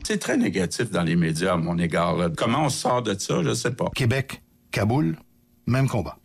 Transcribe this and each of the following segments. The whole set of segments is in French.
C'est très négatif dans les médias à mon égard. Là. Comment on sort de ça, je sais pas. Québec, Kaboul, même combat.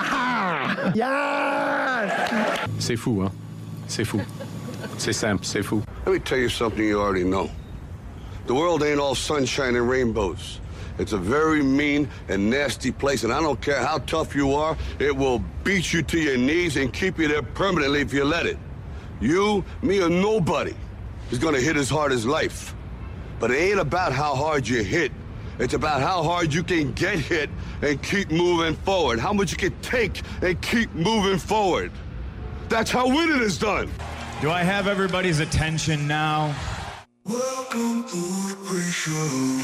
Yes! C'est fou, hein? C'est fou. C'est simple, c'est fou. Let me tell you something you already know. The world ain't all sunshine and rainbows. It's a very mean and nasty place, and I don't care how tough you are, it will beat you to your knees and keep you there permanently if you let it. You, me, or nobody is gonna hit as hard as life. But it ain't about how hard you hit. It's about how hard you can get hit and keep moving forward. How much you can take and keep moving forward. That's how winning is done. Do I have everybody's attention now? Welcome to the pre-show.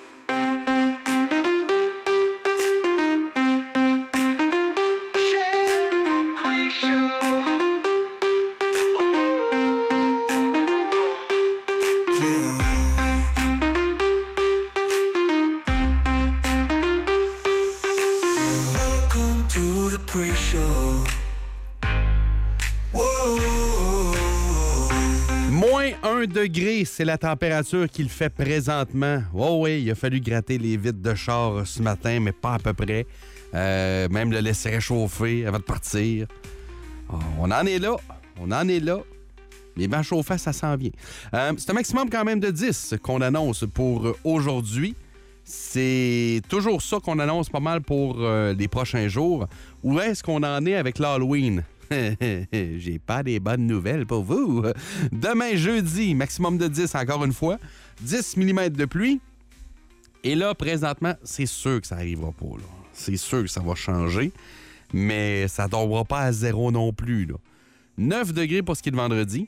Moins 1 degré, c'est la température qu'il fait présentement. Oh oui, il a fallu gratter les vitres de char ce matin, mais pas à peu près. Même le laisser réchauffer avant de partir. Oh, on en est là. On en est là. Les bancs chauffants, ça s'en vient. C'est un maximum quand même de 10 qu'on annonce pour aujourd'hui. C'est toujours ça qu'on annonce pas mal pour les prochains jours. Où est-ce qu'on en est avec l'Halloween? J'ai pas des bonnes nouvelles pour vous. Demain, jeudi, maximum de 10 encore une fois. 10 mm de pluie. Et là, présentement, c'est sûr que ça n'arrivera pas. Là. C'est sûr que ça va changer. Mais ça ne tombera pas à zéro non plus. Là. 9 degrés pour ce qui est de vendredi.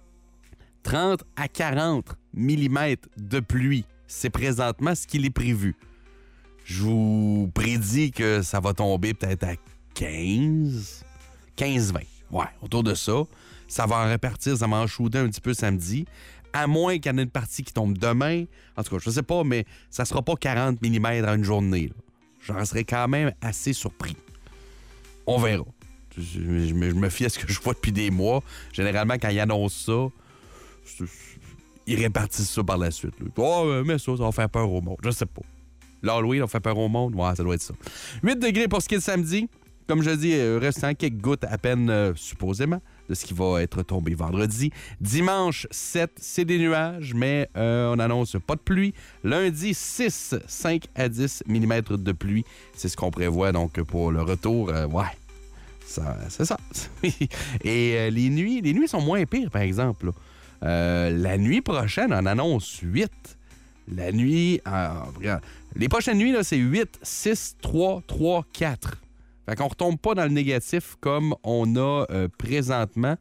30 à 40 mm de pluie. C'est présentement ce qu'il est prévu. Je vous prédis que ça va tomber peut-être à 15... 15-20. Ouais, autour de ça. Ça va en repartir, ça va en shooter un petit peu samedi. À moins qu'il y en ait une partie qui tombe demain. En tout cas, je sais pas, mais ça sera pas 40 mm en une journée. Là. J'en serais quand même assez surpris. On verra. Je me fie à ce que je vois depuis des mois. Généralement, quand ils annoncent ça, ils répartissent ça par la suite. Là. Oh, mais ça va faire peur au monde. Je sais pas. L'Halloween, on fait peur au monde? Ouais, ça doit être ça. 8 degrés pour ce qui est de samedi. Comme je dis, restant quelques gouttes à peine, supposément, de ce qui va être tombé vendredi. Dimanche, 7, c'est des nuages, mais on annonce pas de pluie. Lundi, 6, 5 à 10 mm de pluie. C'est ce qu'on prévoit donc pour le retour. Ouais, ça, c'est ça. Et les nuits sont moins pires, par exemple. La nuit prochaine, on annonce 8. La nuit, les prochaines nuits, là, c'est 8, 6, 3, 3, 4. Fait qu'on retombe pas dans le négatif comme on a présentement.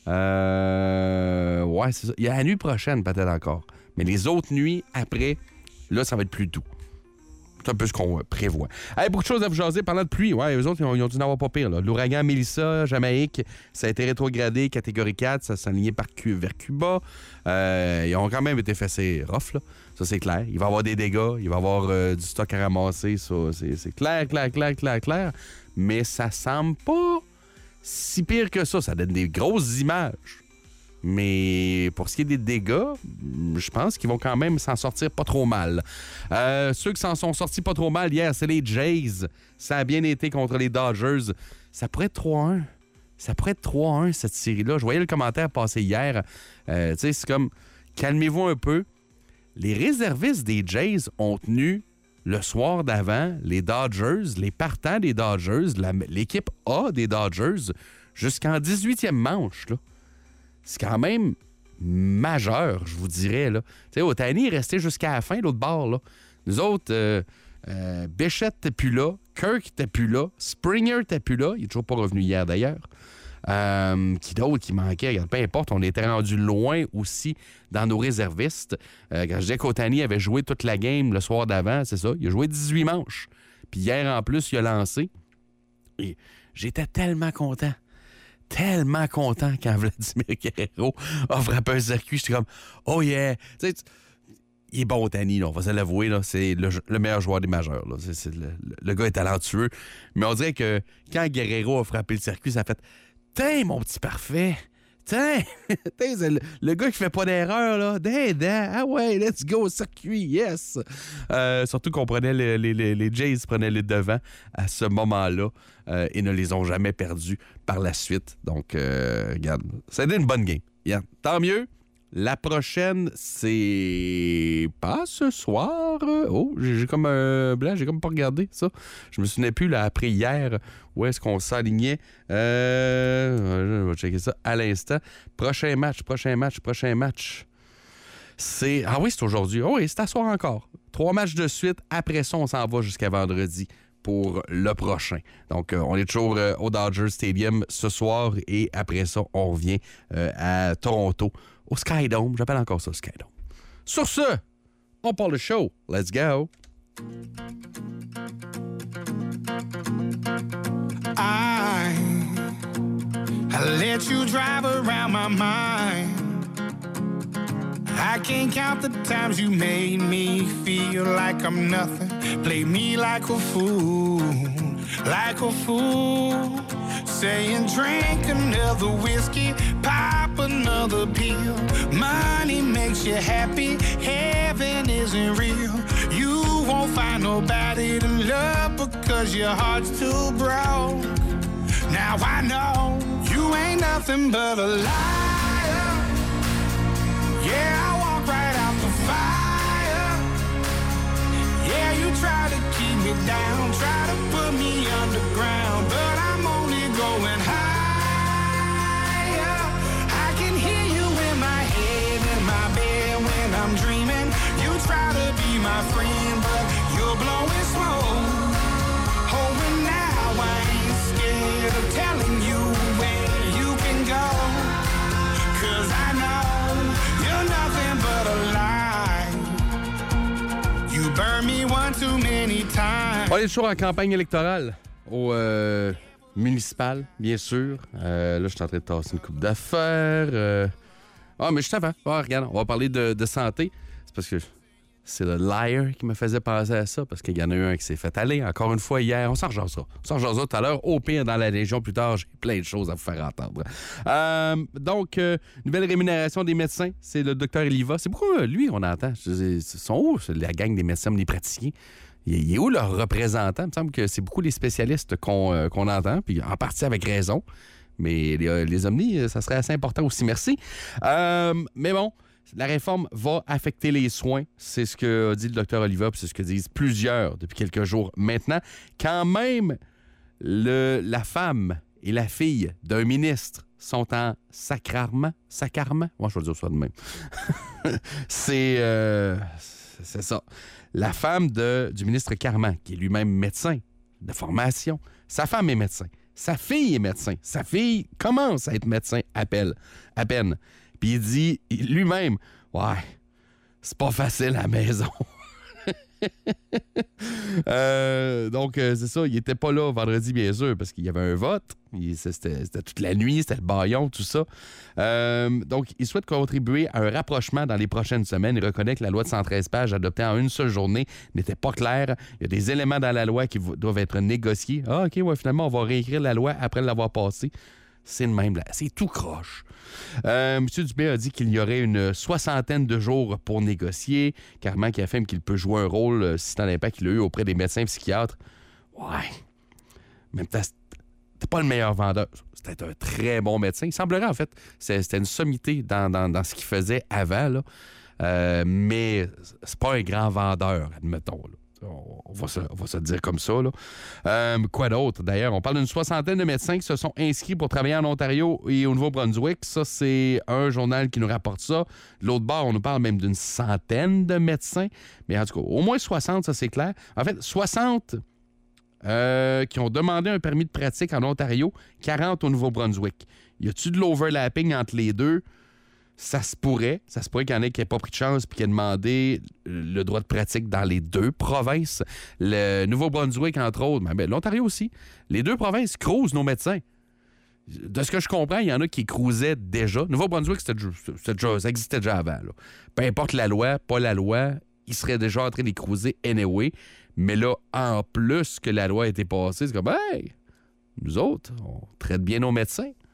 Ouais, c'est ça. Il y a la nuit prochaine, peut-être encore. Mais les autres nuits après, là, ça va être plus doux. C'est un peu ce qu'on prévoit. Hey, beaucoup de choses à vous jaser. Parlant de pluie, ouais, eux autres, ils ont dû n'avoir pas pire. Là. L'ouragan Melissa, Jamaïque, ça a été rétrogradé, catégorie 4, ça s'est aligné vers Cuba. Ils ont quand même été fessés rough, là. Ça, c'est clair. Il va y avoir des dégâts, il va y avoir du stock à ramasser, ça, c'est clair. Mais ça semble pas si pire que ça. Ça donne des grosses images. Mais pour ce qui est des dégâts, je pense qu'ils vont quand même s'en sortir pas trop mal. Ceux qui s'en sont sortis pas trop mal hier, c'est les Jays. Ça a bien été contre les Dodgers. Ça pourrait être 3-1. Ça pourrait être 3-1, cette série-là. Je voyais le commentaire passer hier. Tu sais, c'est comme, calmez-vous un peu. Les réservistes des Jays ont tenu le soir d'avant les Dodgers, les partants des Dodgers, l'équipe A des Dodgers, jusqu'en 18e manche, là. C'est quand même majeur, je vous dirais. Tu sais, Ohtani est resté jusqu'à la fin, l'autre bord. Là. Nous autres, Bichette n'était plus là, Kirk n'était plus là, Springer n'était plus là. Il n'est toujours pas revenu hier, d'ailleurs. Qui d'autre qui manquait? Regarde, peu importe, on était rendu loin aussi dans nos réservistes. Quand je disais qu'Ohtani avait joué toute la game le soir d'avant, c'est ça, il a joué 18 manches. Puis hier, en plus, il a lancé. Et j'étais tellement content quand Vladimir Guerrero a frappé un circuit. J'étais comme, oh yeah! Tu sais, il est bon, Ohtani, là, on va se l'avouer. Là, c'est le meilleur joueur des majeurs. Là. Le gars est talentueux. Mais on dirait que quand Guerrero a frappé le circuit, ça a fait, tiens, mon petit parfait! Tiens, c'est le gars qui fait pas d'erreur, là. Ah ouais, let's go, circuit, yes! Surtout qu'on prenait les Jays prenaient les devants à ce moment-là et ne les ont jamais perdus par la suite. Donc, regarde, ça a été une bonne game. Yeah. Tant mieux. La prochaine, c'est pas ce soir. Oh, j'ai comme un blanc, j'ai comme pas regardé ça. Je me souvenais plus, là, après hier, où est-ce qu'on s'alignait. Je vais checker ça à l'instant. Prochain match. C'est... Ah oui, c'est aujourd'hui. Oh oui, c'est à soir encore. 3 matchs de suite. Après ça, on s'en va jusqu'à vendredi pour le prochain. Donc, on est toujours au Dodger Stadium ce soir et après ça, on revient à Toronto, au Skydome. J'appelle encore ça Skydome. Sur ce, on part le show. Let's go! I let you drive around my mind. I can't count the times you made me feel like I'm nothing. Play me like a fool. Saying drink another whiskey, pop another pill. Money makes you happy, heaven isn't real. You won't find nobody to love because your heart's too broke. Now I know you ain't nothing but a liar. Yeah, I walk right out the fire. Yeah, you try to keep me down, try to put me underground, but I'm only going higher. I can hear you in my head, in my bed when I'm dreaming. You try to be my friend, but you're blowing smoke. Oh, and now I ain't scared of telling you where you can go, 'cause I know you're nothing but a lie. You burn me one too many times. On est toujours en campagne électorale au municipal, bien sûr. Là, je suis en train de tasser une coupe d'affaires. Mais juste avant, regarde, on va parler de santé. C'est parce que c'est le liar qui me faisait penser à ça, parce qu'il y en a eu un qui s'est fait aller. Encore une fois, hier, on s'en rejasera. On s'en rejasera tout à l'heure. Au pire, dans la Légion, plus tard, j'ai plein de choses à vous faire entendre. Donc, nouvelle rémunération des médecins, c'est le docteur Eliva. C'est pourquoi lui, on entend. Ils sont où, la gang des médecins, des praticiens? Il est où leur représentant? Il me semble que c'est beaucoup les spécialistes qu'on entend, puis en partie avec raison. Mais les omnis, ça serait assez important aussi. Merci. Mais bon, la réforme va affecter les soins. C'est ce que dit le docteur Oliva, puis c'est ce que disent plusieurs depuis quelques jours maintenant. Quand même, la femme et la fille d'un ministre sont en sacrament. Moi, je vais dire ça de même. C'est ça. La femme du ministre Carman, qui est lui-même médecin de formation. Sa femme est médecin. Sa fille est médecin. Sa fille commence à être médecin à peine. Puis il dit lui-même, ouais, c'est pas facile à la maison. Donc, c'est ça, il était pas là vendredi, bien sûr, parce qu'il y avait un vote. C'était toute la nuit, c'était le bâillon, tout ça. Donc, il souhaite contribuer à un rapprochement dans les prochaines semaines. Il reconnaît que la loi de 113 pages adoptée en une seule journée n'était pas claire. Il y a des éléments dans la loi qui doivent être négociés. Ah, OK, ouais, finalement, on va réécrire la loi après l'avoir passée. C'est le même, là. C'est tout croche. M. Dubé a dit qu'il y aurait une 60aine de jours pour négocier. Carman qui affirme qu'il peut jouer un rôle, si tant l'impact qu'il a eu auprès des médecins psychiatres. Ouais. En même temps, c'était pas le meilleur vendeur. C'était un très bon médecin. Il semblerait, en fait, c'était une sommité dans ce qu'il faisait avant, là. Mais c'est pas un grand vendeur, admettons, là. On va se dire comme ça, là. Quoi d'autre? D'ailleurs, on parle d'une 60aine de médecins qui se sont inscrits pour travailler en Ontario et au Nouveau-Brunswick. Ça, c'est un journal qui nous rapporte ça. De l'autre bord, on nous parle même d'une 100aine de médecins. Mais en tout cas, au moins 60, ça, c'est clair. En fait, 60 qui ont demandé un permis de pratique en Ontario, 40 au Nouveau-Brunswick. Y a-tu de l'overlapping entre les deux? Ça se pourrait qu'il y en ait qui n'aient pas pris de chance puis qui aient demandé le droit de pratique dans les deux provinces. Le Nouveau-Brunswick, entre autres, mais l'Ontario aussi. Les deux provinces cruisent nos médecins. De ce que je comprends, il y en a qui cruisaient déjà. Nouveau-Brunswick, ça existait déjà avant. Là. Peu importe la loi, pas la loi, ils seraient déjà en train de les cruiser anyway. Mais là, en plus que la loi a été passée, c'est comme, hey, nous autres, on traite bien nos médecins.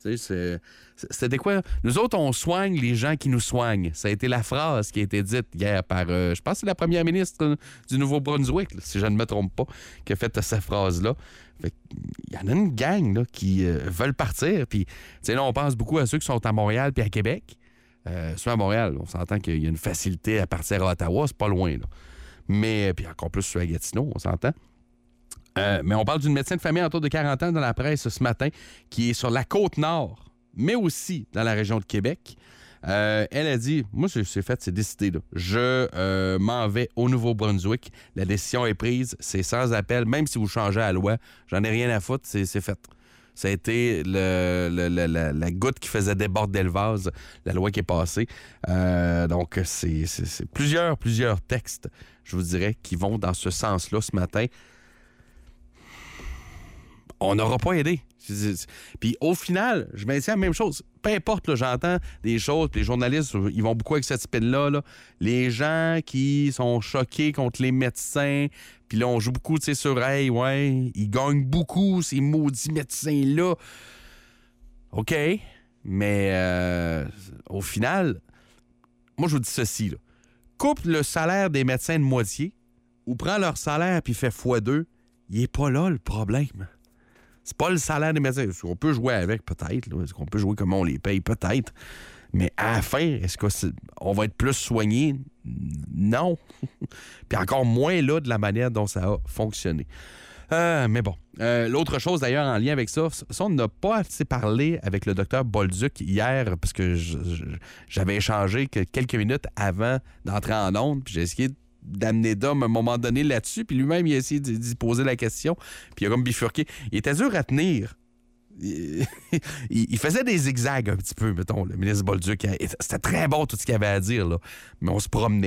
C'était quoi? Nous autres, on soigne les gens qui nous soignent. Ça a été la phrase qui a été dite hier par, je pense que c'est la première ministre du Nouveau-Brunswick, là, si je ne me trompe pas, qui a fait cette phrase-là. Il y en a une gang là, qui veulent partir. Puis, là, on pense beaucoup à ceux qui sont à Montréal puis à Québec. Ceux à Montréal, on s'entend qu'il y a une facilité à partir à Ottawa, c'est pas loin. Là. Mais, puis encore plus ceux à Gatineau, on s'entend. Mais on parle d'une médecin de famille autour de 40 ans dans la presse ce matin qui est sur la Côte-Nord, mais aussi dans la région de Québec. Elle a dit, moi, c'est décidé. Là. Je m'en vais au Nouveau-Brunswick. La décision est prise. C'est sans appel. Même si vous changez la loi, j'en ai rien à foutre. C'est fait. Ça a été la goutte qui faisait déborder le vase, la loi qui est passée. Donc, c'est plusieurs textes, je vous dirais, qui vont dans ce sens-là ce matin. On n'aura pas aidé. Puis au final, je maintiens la même chose. Peu importe, là, j'entends des choses, les journalistes, ils vont beaucoup avec cette spin-là. Là. Les gens qui sont choqués contre les médecins, puis là, on joue beaucoup, tu sais, sur « Hey, ouais, ils gagnent beaucoup, ces maudits médecins-là. » OK, mais au final, moi, je vous dis ceci. Là. Coupe le salaire des médecins de moitié ou prends leur salaire puis fais x2. Il n'est pas là, le problème. C'est pas le salaire des médecins. Est-ce qu'on peut jouer avec? Peut-être. Là. Est-ce qu'on peut jouer comment on les paye? Peut-être. Mais à la fin, est-ce qu'on va être plus soigné? Non. Puis encore moins là de la manière dont ça a fonctionné. Mais bon. L'autre chose d'ailleurs en lien avec ça, on n'a pas assez parlé avec le docteur Bolduc hier parce que j'avais échangé quelques minutes avant d'entrer en onde. Puis j'ai essayé d'amener Dom à un moment donné là-dessus, puis lui-même, il a essayé d'y poser la question, puis il a comme bifurqué. Il était dur à tenir. Il faisait des zigzags un petit peu, mettons, le ministre Bolduc. C'était très bon tout ce qu'il avait à dire, là, mais on se promenait.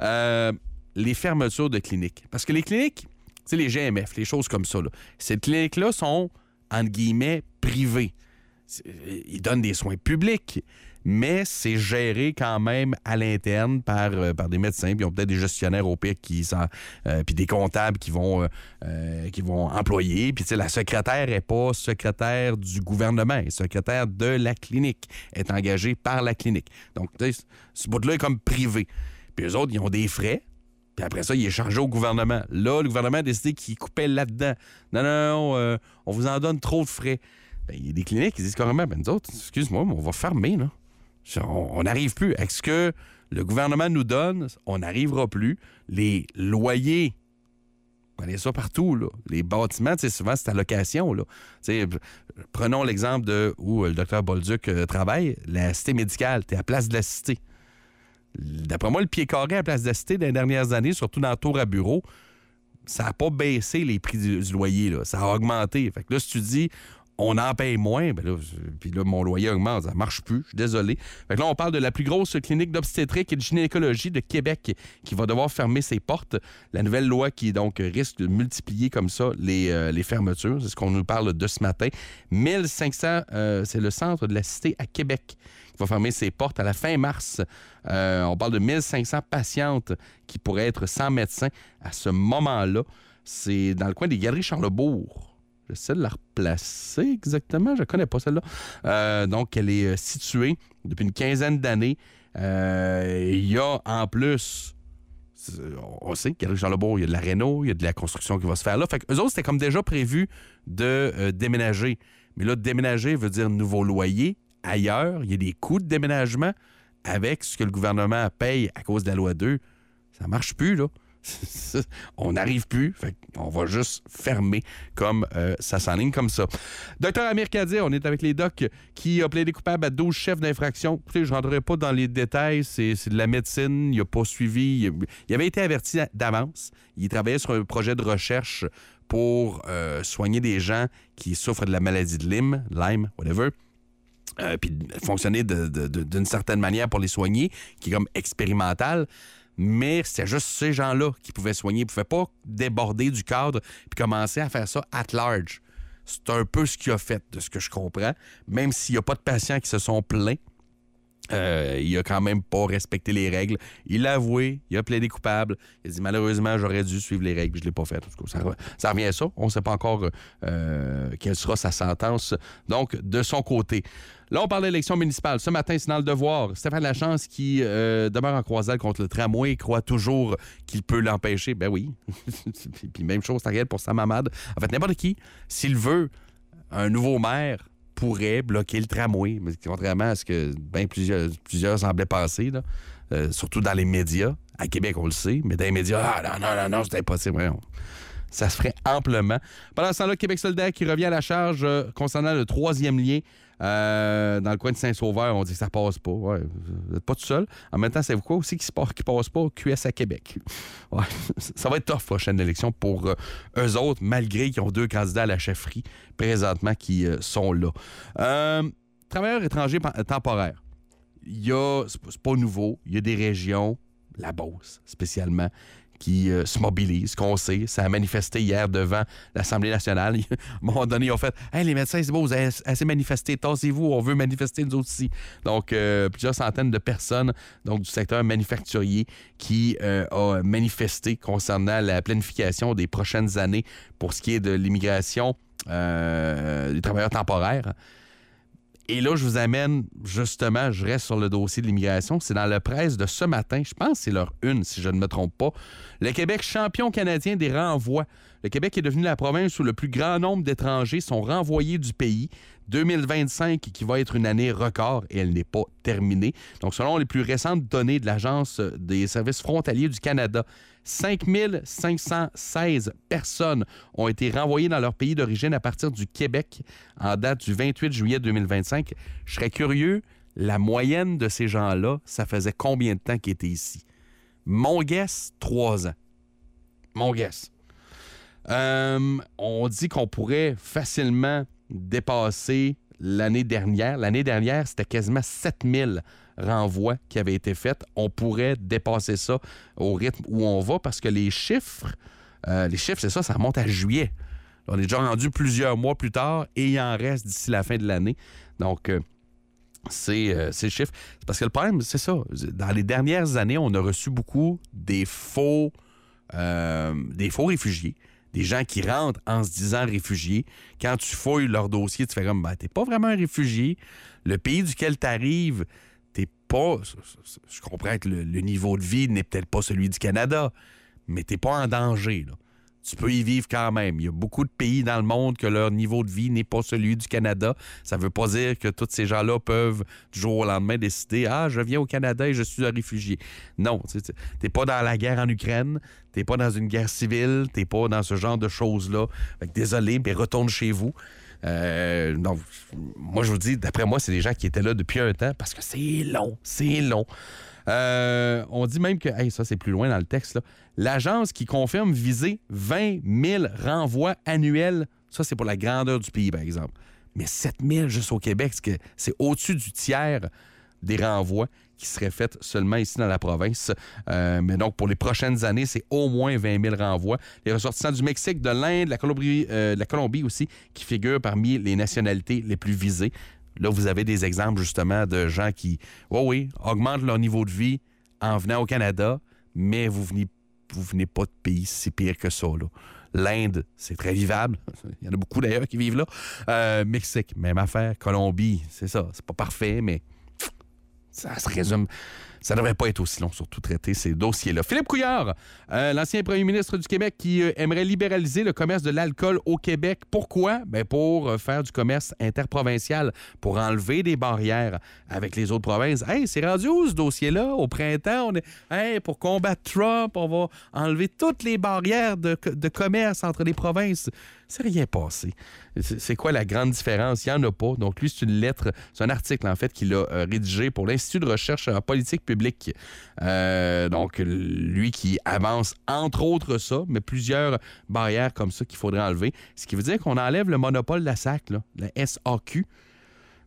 Les fermetures de cliniques. Parce que les cliniques, c'est les GMF, les choses comme ça, là. Ces cliniques-là sont, entre guillemets, privées. Ils donnent des soins publics, mais c'est géré quand même à l'interne par des médecins, puis ils ont peut-être des gestionnaires au pire puis des comptables qui vont employer. Puis la secrétaire n'est pas secrétaire du gouvernement, elle est secrétaire de la clinique, elle est engagée par la clinique. Donc, ce bout-là est comme privé. Puis eux autres, ils ont des frais. Puis après ça, il est chargé au gouvernement. Là, le gouvernement a décidé qu'il coupait là-dedans. Non, on vous en donne trop de frais. Ben, il y a des cliniques qui disent carrément, nous autres, excuse-moi, mais on va fermer, là. On n'arrive plus. Avec ce que le gouvernement nous donne, on n'arrivera plus. Les loyers, vous prenez ça partout, là. Les bâtiments, souvent, c'est à location, là. Prenons l'exemple de où le docteur Bolduc travaille, la cité médicale, t'es à Place de la Cité. D'après moi, le pied carré à Place de la Cité dans les dernières années, surtout dans le tour à bureau, ça n'a pas baissé les prix du loyer, là. Ça a augmenté. Fait que là, si tu dis on en paye moins, puis là, mon loyer augmente, ça marche plus, je suis désolé. Fait que là, on parle de la plus grosse clinique d'obstétrique et de gynécologie de Québec qui va devoir fermer ses portes. La nouvelle loi qui, donc, risque de multiplier comme ça les fermetures, c'est ce qu'on nous parle de ce matin. 1500, c'est le centre de la Cité à Québec qui va fermer ses portes à la fin mars. On parle de 1500 patientes qui pourraient être sans médecin à ce moment-là. C'est dans le coin des Galeries Charlesbourg. J'essaie de la replacer exactement. Je ne connais pas celle-là. Donc, elle est située depuis une quinzaine d'années. Il y a en plus, on sait qu'à Charlesbourg, il y a de la réno, il y a de la construction qui va se faire là. Fait qu'eux autres, c'était comme déjà prévu de déménager. Mais là, déménager veut dire nouveau loyer ailleurs. Il y a des coûts de déménagement avec ce que le gouvernement paye à cause de la loi 2. Ça ne marche plus, là. On n'arrive plus, fait on va juste fermer comme ça s'enligne comme ça. Docteur Amir Kadir, on est avec les docs qui a plaidé coupable à 12 chefs d'infraction. Écoutez, je ne rentrerai pas dans les détails, c'est de la médecine, il n'a pas suivi, il avait été averti d'avance, il travaillait sur un projet de recherche pour soigner des gens qui souffrent de la maladie de Lyme, whatever. Puis fonctionner d'une certaine manière pour les soigner, qui est comme expérimental. Mais c'était juste ces gens-là qui pouvaient soigner. Ils ne pouvaient pas déborder du cadre puis commencer à faire ça at large. C'est un peu ce qu'il a fait, de ce que je comprends. Même s'il n'y a pas de patients qui se sont plaints, Il a quand même pas respecté les règles. Il l'a avoué, il a plaidé coupable. Il a dit malheureusement, j'aurais dû suivre les règles, je ne l'ai pas fait. En tout cas, ça revient à ça. On ne sait pas encore quelle sera sa sentence, donc, de son côté. Là, on parle d'élection municipale. Ce matin, c'est dans Le Devoir. Stéphane Lachance, qui demeure en croisade contre le tramway, croit toujours qu'il peut l'empêcher. Ben oui. Puis même chose, Ariel, pour Sam Hamad. En fait, n'importe qui, s'il veut un nouveau maire, pourrait bloquer le tramway, mais contrairement à ce que bien plusieurs semblaient penser, là, surtout dans les médias. À Québec, on le sait, mais dans les médias, non, c'est impossible. Ouais, ça se ferait amplement. Pendant ce temps-là, Québec solidaire qui revient à la charge concernant le 3e lien dans le coin de Saint-Sauveur. On dit que ça passe pas. Ouais, vous n'êtes pas tout seul. En même temps, c'est quoi aussi qui passe pas? QS à Québec. Ouais, ça va être tough, prochaine élection, pour eux autres, malgré qu'ils ont 2 candidats à la chefferie présentement qui sont là. Travailleurs étrangers temporaires. C'est pas nouveau. Il y a des régions, la Beauce spécialement, qui se mobilisent, qu'on sait. Ça a manifesté hier devant l'Assemblée nationale. À un moment donné, ils ont fait « Hey, les médecins, c'est beau, vous avez assez manifesté. Tassez-vous, on veut manifester nous autres aussi. » Donc, plusieurs centaines de personnes donc, du secteur manufacturier qui a manifesté concernant la planification des prochaines années pour ce qui est de l'immigration des travailleurs temporaires. Et là, je vous amène, justement, je reste sur le dossier de l'immigration. C'est dans la presse de ce matin, je pense que c'est leur une, si je ne me trompe pas. Le Québec, champion canadien des renvois. Le Québec est devenu la province où le plus grand nombre d'étrangers sont renvoyés du pays. 2025, qui va être une année record, et elle n'est pas terminée. Donc, selon les plus récentes données de l'Agence des services frontaliers du Canada, 5 516 personnes ont été renvoyées dans leur pays d'origine à partir du Québec en date du 28 juillet 2025. Je serais curieux, la moyenne de ces gens-là, ça faisait combien de temps qu'ils étaient ici? Mon guess, 3 ans. Mon guess. On dit qu'on pourrait facilement dépasser l'année dernière. L'année dernière, c'était quasiment 7000 renvois qui avaient été faits. On pourrait dépasser ça au rythme où on va parce que les chiffres, c'est ça, ça remonte à juillet. On est déjà rendu plusieurs mois plus tard et il en reste d'ici la fin de l'année. Donc, c'est le chiffre. Parce que le problème, c'est ça. Dans les dernières années, on a reçu beaucoup des faux réfugiés. Des gens qui rentrent en se disant réfugiés. Quand tu fouilles leur dossier, tu fais comme, t'es pas vraiment un réfugié. Le pays duquel tu arrives, t'es pas... Je comprends que le niveau de vie n'est peut-être pas celui du Canada, mais t'es pas en danger, là. Tu peux y vivre quand même. Il y a beaucoup de pays dans le monde que leur niveau de vie n'est pas celui du Canada. Ça veut pas dire que tous ces gens-là peuvent, du jour au lendemain, décider « Ah, je viens au Canada et je suis un réfugié. » Non, t'es pas dans la guerre en Ukraine, t'es pas dans une guerre civile, t'es pas dans ce genre de choses-là. Fait que, désolé, mais retourne chez vous. Donc, moi, je vous dis, d'après moi, c'est des gens qui étaient là depuis un temps parce que c'est long. On dit même que, ça c'est plus loin dans le texte, là, l'agence qui confirme viser 20 000 renvois annuels, ça c'est pour la grandeur du pays par exemple, mais 7 000 juste au Québec, c'est au-dessus du tiers des renvois qui seraient faits seulement ici dans la province. Mais donc pour les prochaines années, c'est au moins 20 000 renvois. Les ressortissants du Mexique, de l'Inde, de la Colombie aussi, qui figurent parmi les nationalités les plus visées. Là, vous avez des exemples, justement, de gens qui, augmentent leur niveau de vie en venant au Canada, mais vous venez pas de pays si pire que ça, là. L'Inde, c'est très vivable. Il y en a beaucoup, d'ailleurs, qui vivent là. Mexique, même affaire. Colombie, c'est ça. C'est pas parfait, mais ça se résume. Ça ne devrait pas être aussi long, surtout traiter ces dossiers-là. Philippe Couillard, l'ancien premier ministre du Québec qui aimerait libéraliser le commerce de l'alcool au Québec. Pourquoi? Bien, pour faire du commerce interprovincial, pour enlever des barrières avec les autres provinces. Hey, c'est rendu où ce dossier-là? Au printemps, pour combattre Trump, on va enlever toutes les barrières de commerce entre les provinces. C'est rien passé. C'est quoi la grande différence? Il n'y en a pas. Donc, lui, c'est une lettre, c'est un article, en fait, qu'il a rédigé pour l'Institut de recherche en politique publique. Donc, lui qui avance, entre autres, ça, mais plusieurs barrières comme ça qu'il faudrait enlever. Ce qui veut dire qu'on enlève le monopole de la SAQ, là, la SAQ.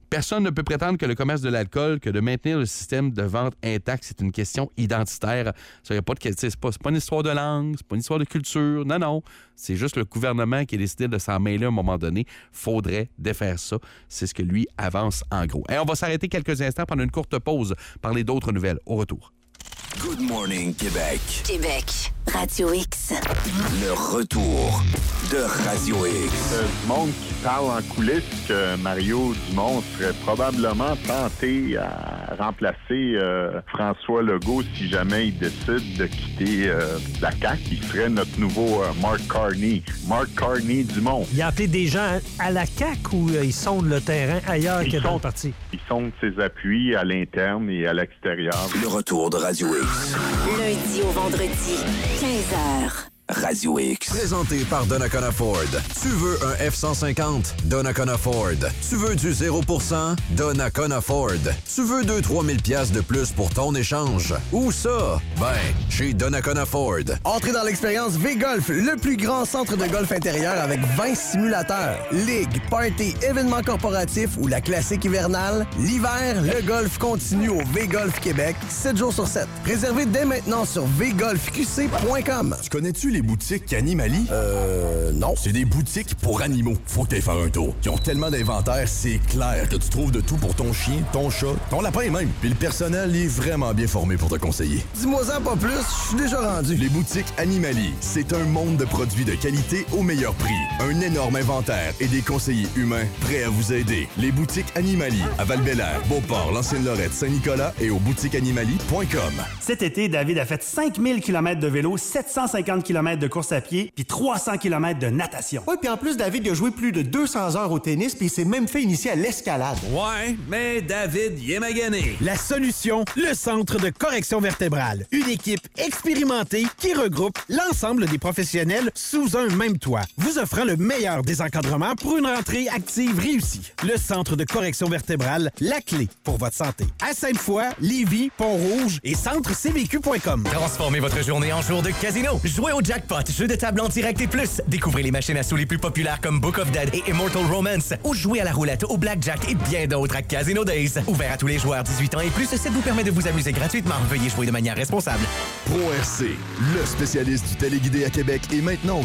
Personne ne peut prétendre que le commerce de l'alcool, que de maintenir le système de vente intact, c'est une question identitaire. Ça, y a pas de, c'est pas une histoire de langue, c'est pas une histoire de culture. Non. C'est juste le gouvernement qui a décidé de s'en mêler à un moment donné. Faudrait défaire ça. C'est ce que lui avance en gros. Et on va s'arrêter quelques instants pendant une courte pause, parler d'autres nouvelles. Au retour. Good Morning Québec. Québec, Radio X. Le retour de Radio X. Du monde qui parle en coulisses que Mario Dumont serait probablement tenté à remplacer François Legault si jamais il décide de quitter la CAQ. Il serait notre nouveau Mark Carney. Mark Carney Dumont. Il a appelé des gens à la CAQ ou ils sondent le terrain ailleurs que dans le parti? Ils sondent ses appuis à l'interne et à l'extérieur. Le retour de Radio X. Lundi au vendredi, 15h. Radio X. Présenté par Donnacona Ford. Tu veux un F-150? Donnacona Ford. Tu veux du 0%? Donnacona Ford. Tu veux 2-3 000 piastres de plus pour ton échange? Où ça? Ben, chez Donnacona Ford. Entrez dans l'expérience V-Golf, le plus grand centre de golf intérieur avec 20 simulateurs. Ligue, party, événements corporatifs ou la classique hivernale. L'hiver, le golf continue au V-Golf Québec, 7 jours sur 7. Réservez dès maintenant sur vgolfqc.com. Tu connais-tu les boutiques Animali? Non. C'est des boutiques pour animaux. Faut que t'ailles faire un tour. Ils ont tellement d'inventaire, c'est clair que tu trouves de tout pour ton chien, ton chat, ton lapin même. Puis le personnel est vraiment bien formé pour te conseiller. Dis-moi-en pas plus, je suis déjà rendu. Les boutiques Animali, c'est un monde de produits de qualité au meilleur prix. Un énorme inventaire et des conseillers humains prêts à vous aider. Les boutiques Animali, à Val-Bélair, Beauport, L'ancienne-Lorette, Saint-Nicolas et au boutiqueanimali.com. Cet été, David a fait 5000 km de vélo, 750 km de course à pied, puis 300 km de natation. Oui, puis en plus, David il a joué plus de 200 heures au tennis, puis il s'est même fait initier à l'escalade. Ouais, mais David, il est magané. La solution, le Centre de correction vertébrale. Une équipe expérimentée qui regroupe l'ensemble des professionnels sous un même toit, vous offrant le meilleur des encadrements pour une rentrée active réussie. Le Centre de correction vertébrale, la clé pour votre santé. À Sainte-Foy, Lévis, Pont-Rouge et centrecvq.com. Transformez votre journée en jour de casino. Jouez au jackpot, jeu de table en direct et plus. Découvrez les machines à sous les plus populaires comme Book of Dead et Immortal Romance. Ou jouez à la roulette, au blackjack et bien d'autres à Casino Days. Ouvert à tous les joueurs 18 ans et plus, ça vous permet de vous amuser gratuitement. Veuillez jouer de manière responsable. Pro RC, le spécialiste du téléguidé à Québec est maintenant au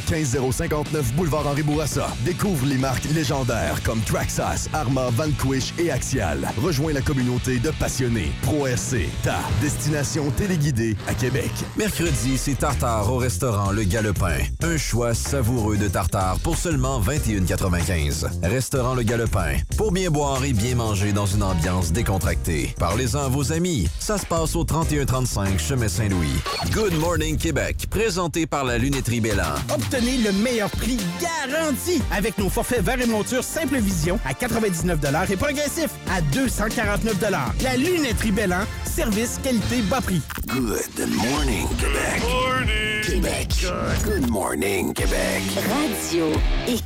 15059 boulevard Henri Bourassa. Découvre les marques légendaires comme Traxxas, Arma, Vanquish et Axial. Rejoins la communauté de passionnés. Pro RC, ta destination téléguidée à Québec. Mercredi, c'est tartare au restaurant Le Galopin. Un choix savoureux de tartare pour seulement 21,95. Restaurant Le Galopin. Pour bien boire et bien manger dans une ambiance décontractée. Parlez-en à vos amis. Ça se passe au 3135 Chemin Saint-Louis. Good Morning Québec. Présenté par la Lunetterie Bélan. Obtenez le meilleur prix garanti avec nos forfaits verre et monture Simple Vision à 99 $ et progressif à 249 $. La Lunetterie Bélan. Service, qualité, bas prix. Good Morning Québec. Morning. Québec. Good Morning Québec. Radio X.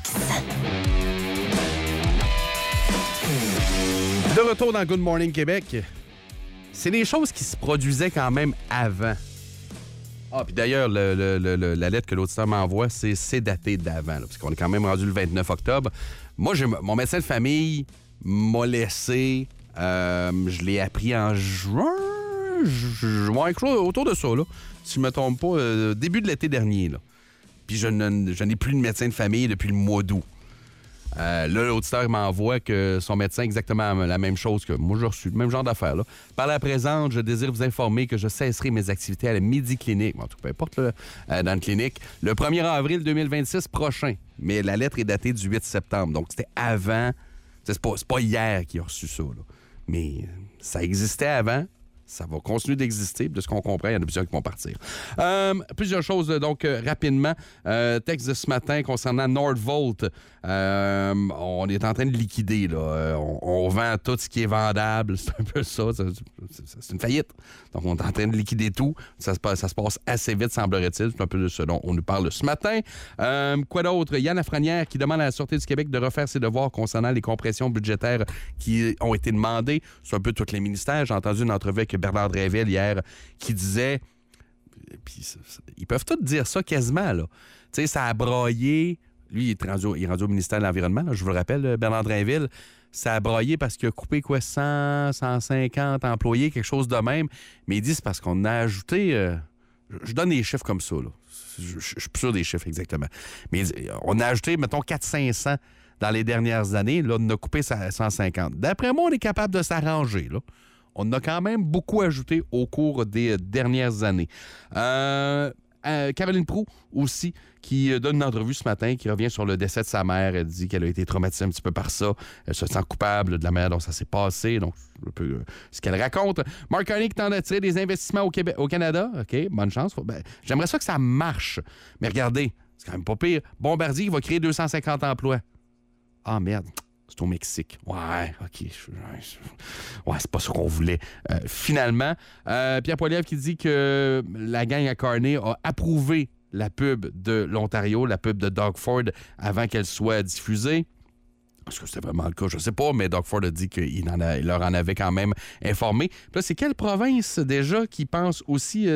De retour dans Good Morning Québec, c'est des choses qui se produisaient quand même avant. Ah, puis d'ailleurs, la lettre que l'auditeur m'envoie, c'est daté d'avant, parce qu'on est quand même rendu le 29 octobre. Moi, mon médecin de famille m'a laissé, je l'ai appris en juin, autour de ça, là, si je ne me trompe pas, début de l'été dernier. Là. Puis je n'ai plus de médecin de famille depuis le mois d'août. Là, l'auditeur m'envoie que son médecin exactement la même chose que moi, j'ai reçu, le même genre d'affaires. Là. Par la présente, je désire vous informer que je cesserai mes activités à la Midi-Clinique, en tout cas, peu importe, là, dans une clinique, le 1er avril 2026 prochain. Mais la lettre est datée du 8 septembre, donc c'était avant. C'est pas hier qu'il a reçu ça, là. Mais ça existait avant. Ça va continuer d'exister. De ce qu'on comprend, il y en a plusieurs qui vont partir. Plusieurs choses, donc, rapidement. Texte de ce matin concernant Nordvolt. On est en train de liquider. Là. On vend tout ce qui est vendable. C'est un peu ça. C'est une faillite. Donc, on est en train de liquider tout. Ça se passe assez vite, semblerait-il. C'est un peu de ce dont on nous parle ce matin. Quoi d'autre? Yann Lafrenière qui demande à la Sûreté du Québec de refaire ses devoirs concernant les compressions budgétaires qui ont été demandées. C'est un peu tous les ministères. J'ai entendu une entrevue avec Bernard Dréville hier qui disait... Puis, ils peuvent tous dire ça quasiment, là. Tu sais, ça a braillé Lui, il est rendu au ministère de l'Environnement. Là, je vous le rappelle, Bernard Drainville, ça a broyé parce qu'il a coupé 100, 150 employés, quelque chose de même. Mais il dit c'est parce qu'on a ajouté... je donne des chiffres comme ça. Là. Je suis plus sûr des chiffres exactement. Mais on a ajouté, mettons, 400-500 dans les dernières années. Là, on a coupé 150. D'après moi, on est capable de s'arranger. Là. On a quand même beaucoup ajouté au cours des dernières années. Caroline Proulx aussi, qui donne une entrevue ce matin, qui revient sur le décès de sa mère. Elle dit qu'elle a été traumatisée un petit peu par ça. Elle se sent coupable de la manière dont ça s'est passé. Donc, un peu ce qu'elle raconte. Mark Carney qui tente d'attirer des investissements au Canada. OK, bonne chance. J'aimerais ça que ça marche. Mais regardez, c'est quand même pas pire. Bombardier va créer 250 emplois. Ah, merde. C'est au Mexique. Ouais, OK. Ouais, c'est pas ce qu'on voulait. Finalement, Pierre Poilievre qui dit que la gang à Carney a approuvé la pub de l'Ontario, la pub de Doug Ford, avant qu'elle soit diffusée. Est-ce que c'était vraiment le cas? Je ne sais pas, mais Doug Ford a dit qu'il leur en avait quand même informé. Puis là, c'est quelle province déjà qui pense aussi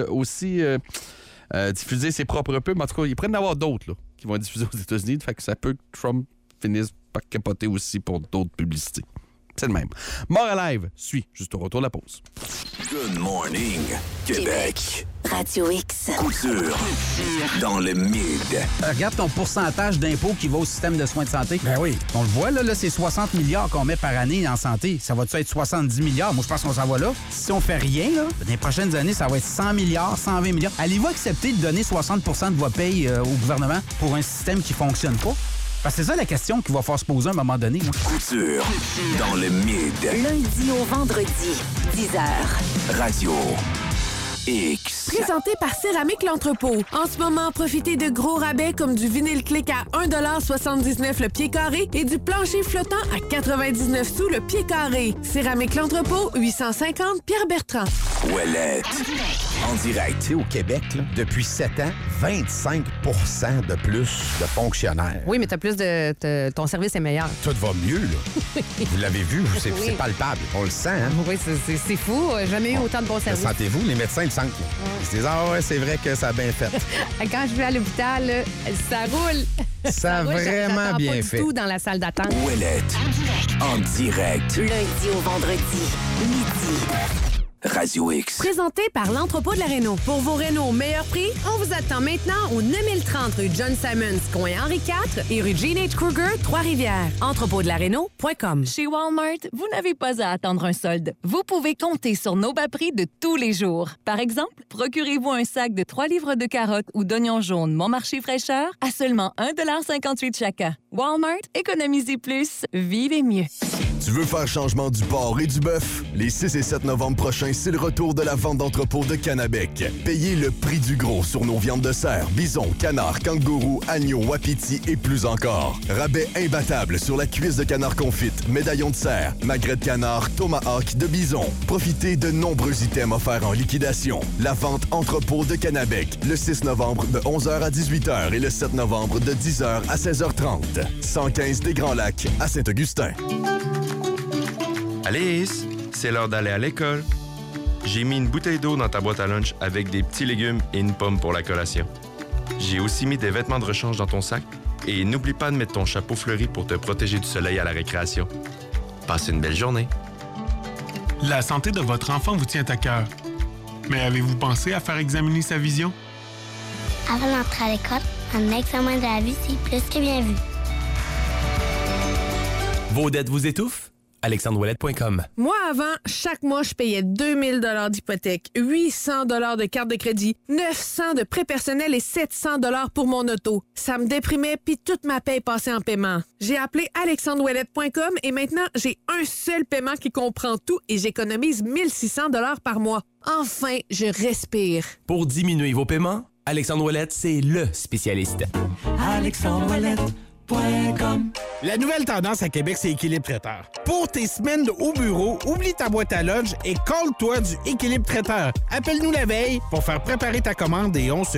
diffuser ses propres pubs? En tout cas, ils prennent d'avoir d'autres là, qui vont être diffusés aux États-Unis. Fait que ça peut que Trump finisse par capoter aussi pour d'autres publicités. C'est le même. More Alive suit juste au retour de la pause. Good morning, Québec. Radio X. Couture. Dans le mid. Regarde ton pourcentage d'impôt qui va au système de soins de santé. Ben oui. On le voit, là c'est 60 milliards qu'on met par année en santé. Ça va-tu être 70 milliards? Moi, je pense qu'on s'en va là. Si on fait rien, là, dans les prochaines années, ça va être 100 milliards, 120 milliards. Allez-vous accepter de donner 60 de votre paye au gouvernement pour un système qui fonctionne pas? Parce que c'est ça la question qu'il va falloir se poser à un moment donné. Là. Couture. Dans le mid. Lundi au vendredi, 10h. Radio X. Présenté par Céramique L'Entrepôt. En ce moment, profitez de gros rabais comme du vinyle clic à 1,79$ le pied carré et du plancher flottant à 99 sous le pied carré. Céramique L'Entrepôt, 850 Pierre-Bertrand. Ouellette. En direct. Tu sais, au Québec, là, depuis 7 ans, 25 % de plus de fonctionnaires. Oui, mais ton service est meilleur. Tout va mieux, là. Vous l'avez vu, c'est palpable. On le sent, hein? Oui, c'est fou. Jamais eu autant de bons services. Sentez-vous, les médecins me sentent. Ils se disent, ah ouais, c'est vrai que ça a bien fait. Quand je vais à l'hôpital, là, ça roule. Ça a vraiment bien pas fait. Du tout dans la salle d'attente. Ouellette. En direct. Lundi au vendredi, midi. Radio X. Présenté par l'Entrepôt de la Réno. Pour vos Réno au meilleur prix, on vous attend maintenant au 9030 rue John Simons, coin Henri IV et rue Gene H. Kruger, Trois-Rivières. Entrepôtdelaréno.com. Chez Walmart, vous n'avez pas à attendre un solde. Vous pouvez compter sur nos bas prix de tous les jours. Par exemple, procurez-vous un sac de 3 livres de carottes ou d'oignons jaunes Mon Marché fraîcheur à seulement 1,58$ chacun. Walmart, économisez plus, vivez mieux. Tu veux faire changement du porc et du bœuf? Les 6 et 7 novembre prochains, c'est le retour de la vente d'entrepôt de Canabec. Payez le prix du gros sur nos viandes de cerf, bison, canard, kangourou, agneau, wapiti et plus encore. Rabais imbattable sur la cuisse de canard confite, médaillon de cerf, magret de canard, tomahawk de bison. Profitez de nombreux items offerts en liquidation. La vente entrepôt de Canabec, le 6 novembre de 11h à 18h et le 7 novembre de 10h à 16h30. 115 des Grands Lacs à Saint-Augustin. Alice, c'est l'heure d'aller à l'école. J'ai mis une bouteille d'eau dans ta boîte à lunch avec des petits légumes et une pomme pour la collation. J'ai aussi mis des vêtements de rechange dans ton sac et n'oublie pas de mettre ton chapeau fleuri pour te protéger du soleil à la récréation. Passe une belle journée. La santé de votre enfant vous tient à cœur. Mais avez-vous pensé à faire examiner sa vision? Avant d'entrer à l'école, un examen de la vue, c'est plus que bien vu. Vos dettes vous étouffent? AlexandreOuellette.com. Moi, avant, chaque mois, je payais 2000 $ d'hypothèque, 800 $ de carte de crédit, 900 de prêt personnel et 700 $ pour mon auto. Ça me déprimait, puis toute ma paye passait en paiement. J'ai appelé AlexandreOuellette.com et maintenant, j'ai un seul paiement qui comprend tout et j'économise 1600 $ par mois. Enfin, je respire. Pour diminuer vos paiements, Alexandre Ouellette, c'est le spécialiste. AlexandreOuellette.com. La nouvelle tendance à Québec, c'est Équilibre Traiteur. Pour tes semaines au bureau, oublie ta boîte à lunch et colle-toi du Équilibre Traiteur. Appelle-nous la veille pour faire préparer ta commande et on se